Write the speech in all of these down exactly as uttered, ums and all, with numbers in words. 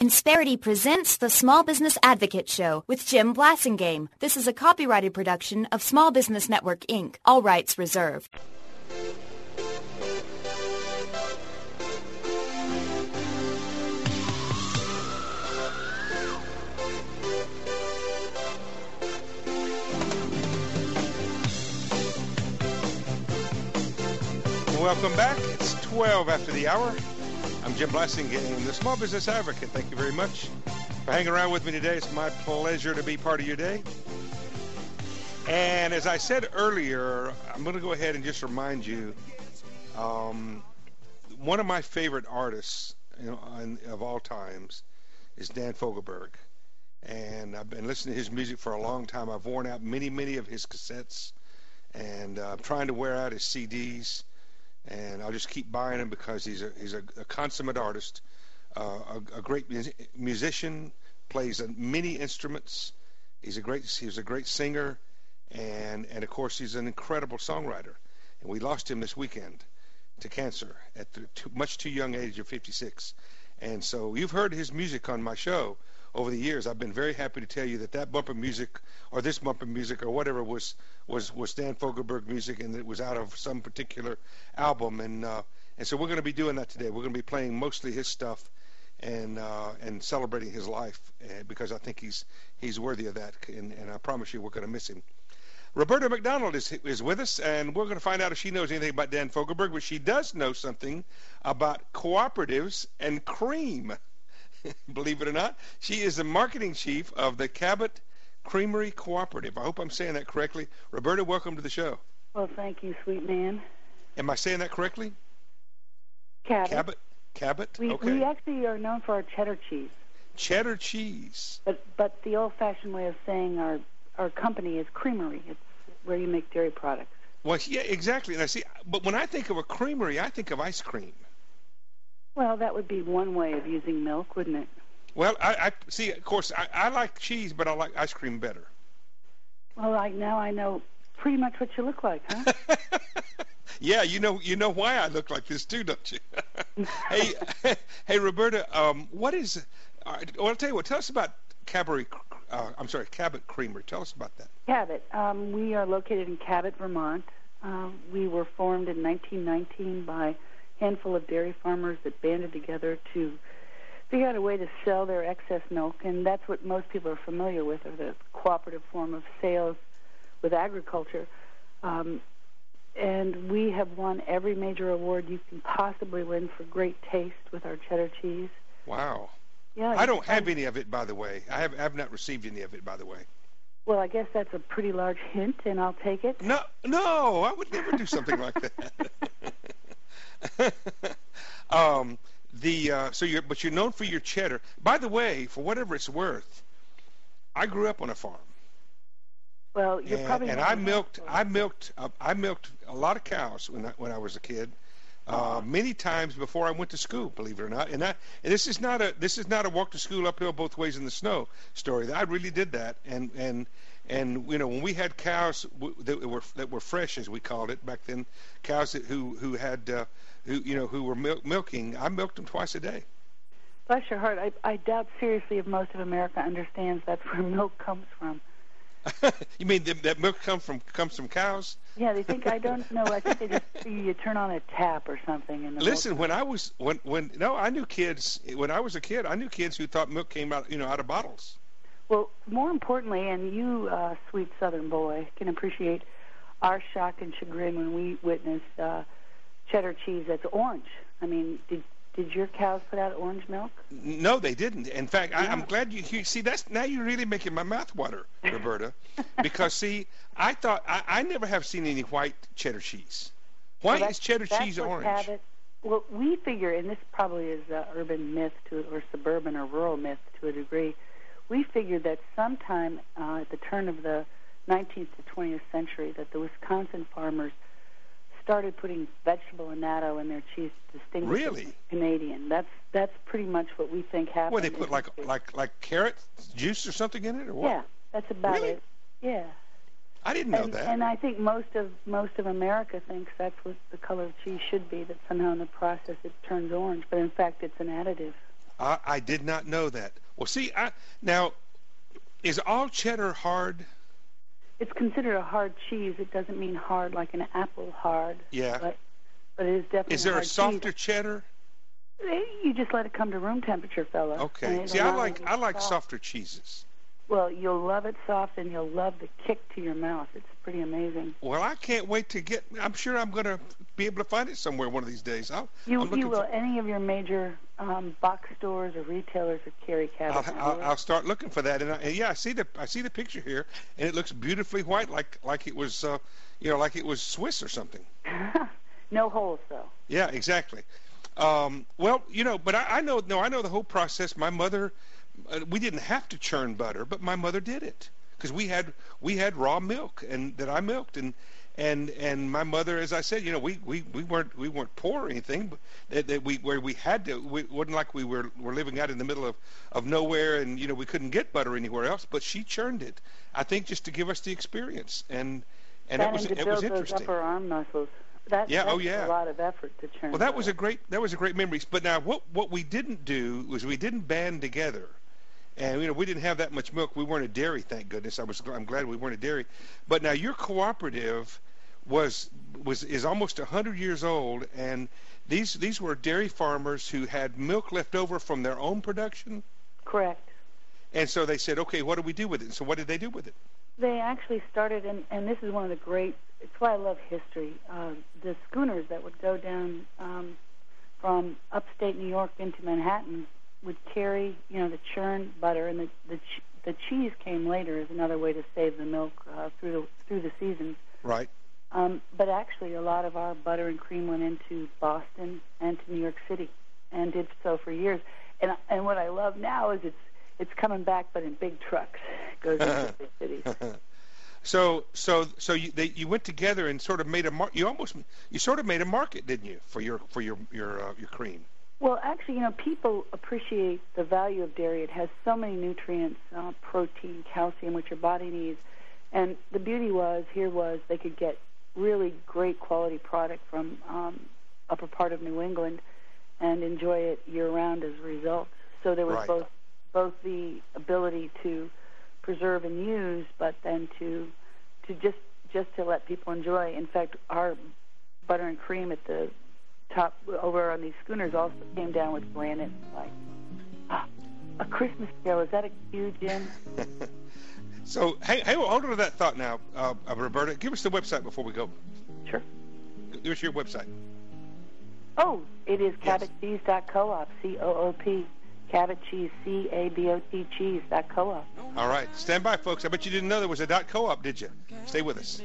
Insperity presents the Small Business Advocate Show with Jim Blasingame. This is a copyrighted production of Small Business Network, Incorporated. All rights reserved. Welcome back. It's twelve after the hour. I'm Jim Blasingame, the Small Business Advocate. Thank you very much for hanging around with me today. It's my pleasure to be part of your day. And as I said earlier, I'm going to go ahead and just remind you, um, one of my favorite artists, you know, in, of all times is Dan Fogelberg. And I've been listening to his music for a long time. I've worn out many, many of his cassettes, and uh, I'm trying to wear out his C Ds. And I'll just keep buying him because he's a he's a, a consummate artist, uh, a, a great mus- musician, plays many instruments. He's a great he's a great singer, and and of course he's an incredible songwriter. And we lost him this weekend to cancer at the too, much too young age of fifty-six. And so you've heard his music on my show over the years. I've been very happy to tell you that that bumper music, or this bumper music, or whatever was was was Dan Fogelberg music, and it was out of some particular album. And uh, and so we're going to be doing that today. We're going to be playing mostly his stuff, and uh, and celebrating his life, uh, because I think he's he's worthy of that. And, and I promise you, we're going to miss him. Roberta McDonald is is with us, and we're going to find out if she knows anything about Dan Fogelberg, but she does know something about cooperatives and cream. Believe it or not, she is the marketing chief of the Cabot Creamery Cooperative. I hope I'm saying that correctly. Roberta, welcome to the show. Well, thank you, sweet man. Am I saying that correctly? Cabot. Cabot. Cabot. We, okay. we actually are known for our cheddar cheese. Cheddar cheese. But but the old-fashioned way of saying our our company is creamery. It's where you make dairy products. Well, yeah, exactly. And I see. But when I think of a creamery, I think of ice cream. Well, that would be one way of using milk, wouldn't it? Well, I, I see. Of course, I, I like cheese, but I like ice cream better. Well, like now I know pretty much what you look like, huh? Yeah, you know, you know why I look like this too, don't you? hey, hey, Roberta, um, what is? Uh, well, I'll tell you what. Tell us about Cabot. Uh, I'm sorry, Cabot Creamery. Tell us about that. Cabot. Um, we are located in Cabot, Vermont. Uh, we were formed in nineteen nineteen by handful of dairy farmers that banded together to figure out a way to sell their excess milk, and that's what most people are familiar with, or the cooperative form of sales with agriculture. Um, and we have won every major award you can possibly win for great taste with our cheddar cheese. Wow. Yeah. I don't have any of it, by the way. I have, I have not received any of it, by the way. Well, I guess that's a pretty large hint, and I'll take it. No, no, I would never do something like that. um, the uh, so you're but you're known for your cheddar. By the way, for whatever it's worth, I grew up on a farm. Well, you're and, probably and I milked I milked uh, I milked a lot of cows when I, when I was a kid. Uh, many times before I went to school, believe it or not. And, I, and this is not a this is not a walk to school uphill both ways in the snow story. I really did that. And and and you know, when we had cows that were that were fresh, as we called it back then, cows that, who who had uh, who you know who were mil- milking, I milked them twice a day. Bless your heart. I, I doubt seriously if most of America understands that's where milk comes from. You mean that, that milk comes from comes from cows? Yeah, they think I don't know. I think they just figure you turn on a tap or something. And listen, milk. when I was when when no, I knew kids when I was a kid. I knew kids who thought milk came out you know out of bottles. Well, more importantly, and you, uh, sweet Southern boy, can appreciate our shock and chagrin when we witness uh, cheddar cheese that's orange. I mean, did did your cows put out orange milk? No, they didn't. In fact, yeah. I, I'm glad you, you see that's now you're really making my mouth water, Roberta, because see, I thought I, I never have seen any white cheddar cheese. Why well, is cheddar that's cheese what orange? Cabot, well, we figure, and this probably is an urban myth to or suburban or rural myth to a degree. We figured that sometime uh, at the turn of the nineteenth to twentieth century that the Wisconsin farmers started putting vegetable annatto in their cheese to distinguish really? it from Canadian. That's that's pretty much what we think happened. Well, they put like like like carrot juice or something in it, or what? Yeah, that's about really? it. Yeah. I didn't know and, that. And I think most of most of America thinks that's what the color of cheese should be. That somehow in the process it turns orange, but in fact it's an additive. I, I did not know that. Well, see, I, now, is all cheddar hard? It's considered a hard cheese. It doesn't mean hard like an apple hard. Yeah. But, but it is definitely Is there a, a hard softer cheese. cheddar? You just let it come to room temperature, fella. Okay. See, I like I like soft. softer cheeses. Well, you'll love it soft, and you'll love the kick to your mouth. It's pretty amazing. Well, I can't wait to get. I'm sure I'm going to be able to find it somewhere one of these days. I'll, you I'm you will. For, any of your major um, box stores or retailers will carry Cabot. I'll, I'll, I'll start looking for that. And, I, and yeah, I see the I see the picture here, and it looks beautifully white, like like it was, uh, you know, like it was Swiss or something. No holes though. Yeah, exactly. Um, well, you know, but I, I know no, I know the whole process. My mother. Uh, we didn't have to churn butter, but my mother did it because we had we had raw milk and that I milked and and and my mother, as I said, you know, we, we, we weren't we weren't poor or anything, but that, that we where we had to. We, it wasn't like we were were living out in the middle of, of nowhere and you know we couldn't get butter anywhere else. But she churned it, I think, just to give us the experience and and that it was and to it build was interesting. Those upper arm muscles. That, yeah, that's oh yeah. a lot of effort to churn. Well, that butter. was a great that was a great memory. But now what what we didn't do was we didn't band together. And you know we didn't have that much milk. We weren't a dairy, thank goodness. I was I'm glad we weren't a dairy. But now your cooperative was was is almost a hundred years old, and these these were dairy farmers who had milk left over from their own production. Correct. And so they said, okay, what do we do with it? And so what did they do with it? They actually started, and, and this is one of the great. It's why I love history. Uh, the schooners that would go down um, from upstate New York into Manhattan would carry, you know, the churned butter, and the the, ch- the cheese came later as another way to save the milk uh, through the through the seasons. Right. Um, but actually, a lot of our butter and cream went into Boston and to New York City, and did so for years. And and what I love now is it's it's coming back, but in big trucks. It goes into big cities. So so so you they, you went together and sort of made a mar- you almost you sort of made a market, didn't you, for your for your your uh, your cream? Well, actually, you know, people appreciate the value of dairy. It has so many nutrients, uh, protein, calcium, which your body needs. And the beauty was, here was, they could get really great quality product from um, upper part of New England and enjoy it year-round as a result. So there was right. both both the ability to preserve and use, but then to to just just to let people enjoy. In fact, our butter and cream at the top over on these schooners also came down with granite, like ah, a Christmas carol. Is that a cue, Jim? So hey, hey, hold on to that thought now, uh, uh, Roberta. Give us the website before we go. Sure. Give us your website. Oh, it is yes. cabot cheese dot coop, C O O P, Cabot Cheese, C A B O T cheese dot coop. All right, stand by, folks. I bet you didn't know there was a dot co-op, did you? Stay with us.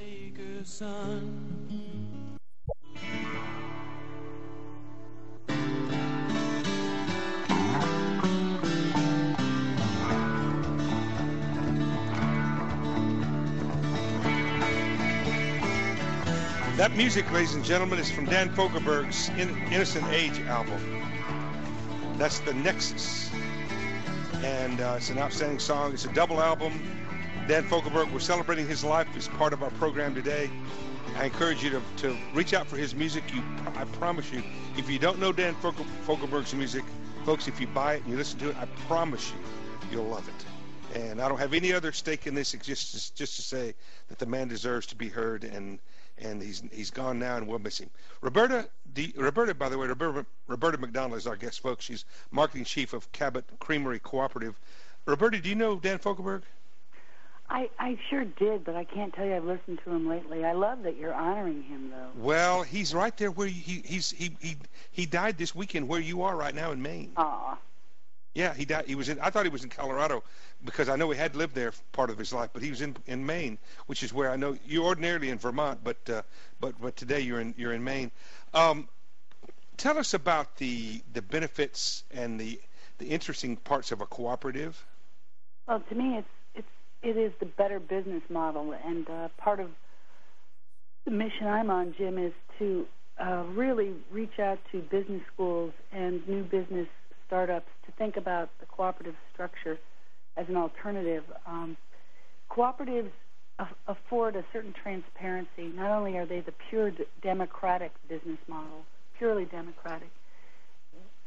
That music, ladies and gentlemen, is from Dan Fogelberg's In- Innocent Age album. That's The Nexus. And uh, it's an outstanding song. It's a double album. Dan Fogelberg, we're celebrating his life as part of our program today. I encourage you to, to reach out for his music. You, I promise you, if you don't know Dan Fogel, Fogelberg's music, folks, if you buy it and you listen to it, I promise you, you'll love it. And I don't have any other stake in this, just, just to say that the man deserves to be heard, and and he's he's gone now, and we'll miss him. Roberta, the, Roberta, by the way, Roberta, Roberta McDonald is our guest, folks. She's marketing chief of Cabot Creamery Cooperative. Roberta, do you know Dan Fogelberg? I, I sure did, but I can't tell you I've listened to him lately. I love that you're honoring him, though. Well, he's right there where he he's he he he died this weekend where you are right now in Maine. Aw. Yeah, he died. He was in. I thought he was in Colorado because I know he had lived there part of his life, but he was in in Maine, which is where I know you're ordinarily in Vermont, but uh, but but today you're in you're in Maine. Um, tell us about the the benefits and the the interesting parts of a cooperative. Well, to me, it's it's it is the better business model, and uh, part of the mission I'm on, Jim, is to uh, really reach out to business schools and new business startups to think about the cooperative structure as an alternative. Um, cooperatives a- afford a certain transparency. Not only are they the pure d- democratic business model, purely democratic,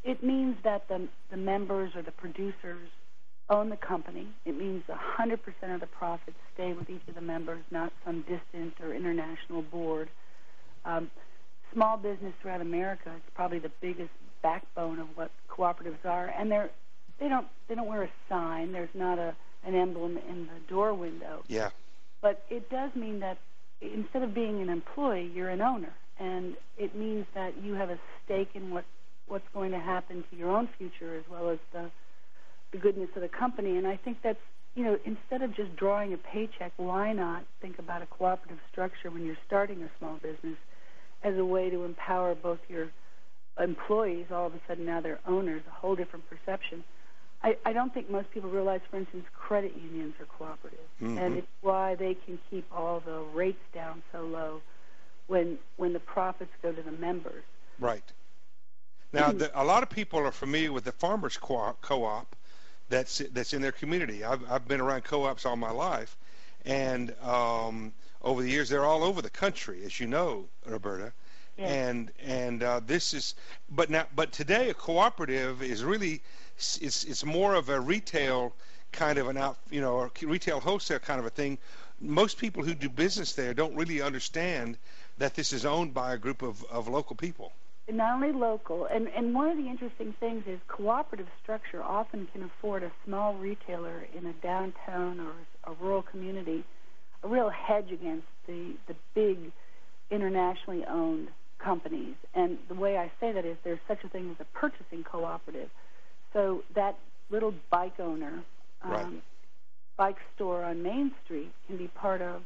it means that the, the members or the producers own the company. It means one hundred percent of the profits stay with each of the members, not some distant or international board. Um, small business throughout America is probably the biggest backbone of what cooperatives are, and they're they don't they don't wear a sign. There's not a an emblem in the door window. Yeah. But it does mean that instead of being an employee, you're an owner, and it means that you have a stake in what what's going to happen to your own future as well as the the goodness of the company. And I think that's, you know, instead of just drawing a paycheck, why not think about a cooperative structure when you're starting a small business as a way to empower both your employees, all of a sudden now they're owners, a whole different perception. I, I don't think most people realize, for instance, credit unions are cooperative, mm-hmm. and it's why they can keep all the rates down so low when when the profits go to the members. Right. Now, the, a lot of people are familiar with the farmers co- co-op that's that's in their community. I've, I've been around co-ops all my life, and um, over the years, they're all over the country, as you know, Roberta. Yes. And and uh, this is, but now, but today, a cooperative is really it's it's more of a retail kind of an out, you know, or retail wholesale kind of a thing. Most people who do business there don't really understand that this is owned by a group of, of local people. Not only local, and, and one of the interesting things is cooperative structure often can afford a small retailer in a downtown or a rural community a real hedge against the, the big internationally owned companies. And the way I say that is there's such a thing as a purchasing cooperative. So that little bike owner, um, right. bike store on Main Street can be part of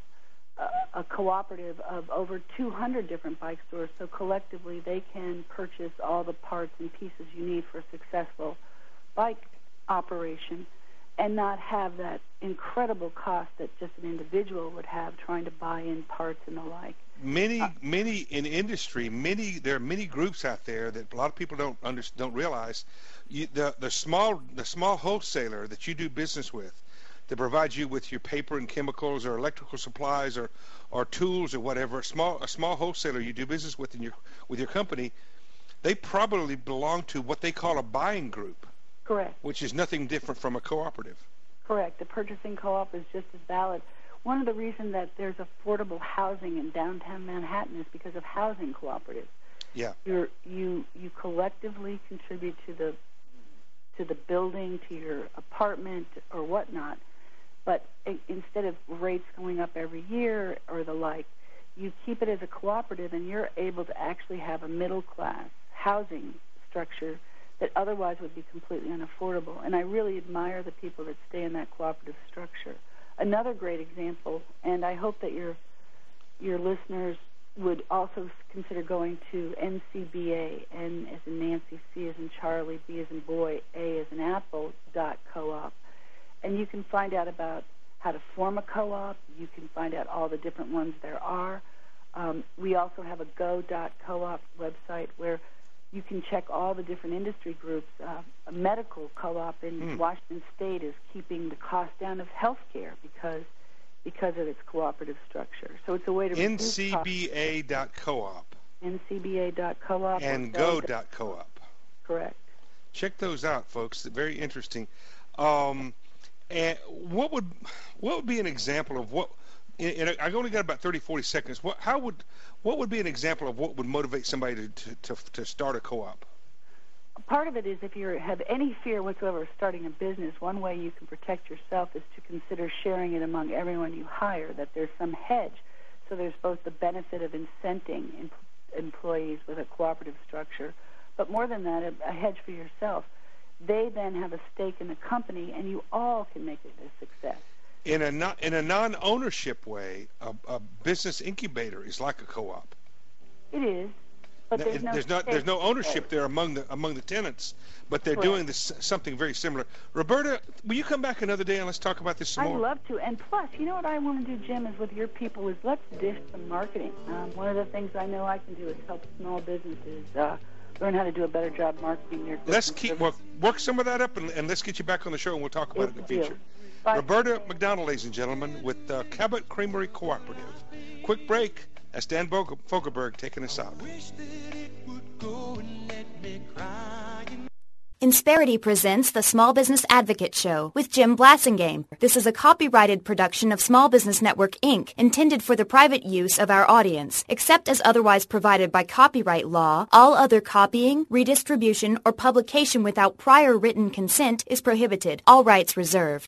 a cooperative of over two hundred different bike stores, so collectively they can purchase all the parts and pieces you need for a successful bike operation and not have that incredible cost that just an individual would have trying to buy in parts and the like. Many, uh, many in industry, many there are many groups out there that a lot of people don't under, don't realize. You, the the small the small wholesaler that you do business with, that provides you with your paper and chemicals or electrical supplies or, or tools or whatever, a small a small wholesaler you do business with in your with your company, they probably belong to what they call a buying group. Correct. Which is nothing different from a cooperative. Correct. The purchasing co-op is just as valid. One of the reasons that there's affordable housing in downtown Manhattan is because of housing cooperatives. Yeah. You're, you you collectively contribute to the to the building, to your apartment or whatnot. But instead of rates going up every year or the like, you keep it as a cooperative, and you're able to actually have a middle-class housing structure that otherwise would be completely unaffordable. And I really admire the people that stay in that cooperative structure. Another great example, and I hope that your your listeners would also consider going to N C B A, N as in Nancy, C as in Charlie, B as in boy, A as in apple, dot co-op. And you can find out about how to form a co-op. You can find out all the different ones there are. Um, we also have a go dot co-op website where you can check all the different industry groups. Uh, a medical co-op in mm. Washington State is keeping the cost down of health care because because of its cooperative structure. So it's a way to N C B A dot co-op. N C B A dot co-op. And go dot co-op. Correct. Check those out, folks. Very interesting. Um, and what would what would be an example of what? And I only got about thirty, forty seconds. What? How would? What would be an example of what would motivate somebody to to, to, to start a co-op? Part of it is if you have any fear whatsoever of starting a business, one way you can protect yourself is to consider sharing it among everyone you hire, that there's some hedge. So there's both the benefit of incenting em- employees with a cooperative structure, but more than that, a, a hedge for yourself. They then have a stake in the company, and you all can make it a success. In a non, in a non-ownership way, a, a business incubator is like a co-op. It is. But there's no, there's not there's no ownership there among the among the tenants, but they're Correct. doing this something very similar. Roberta, will you come back another day and let's talk about this some I'd more? I'd love to. And plus, you know what I want to do, Jim, is with your people is let's dish some marketing. Um, one of the things I know I can do is help small businesses uh, learn how to do a better job marketing their business. Let's keep work, work some of that up, and, and let's get you back on the show, and we'll talk about It's it in the future. Bye. Roberta McDonald, ladies and gentlemen, with uh, Cabot Creamery Cooperative. Quick break. That's Dan Fogelberg taking us out. Wish that it would go and let me cry. Insperity presents the Small Business Advocate Show with Jim Blasingame. This is a copyrighted production of Small Business Network, Incorporated, intended for the private use of our audience. Except as otherwise provided by copyright law, all other copying, redistribution, or publication without prior written consent is prohibited. All rights reserved.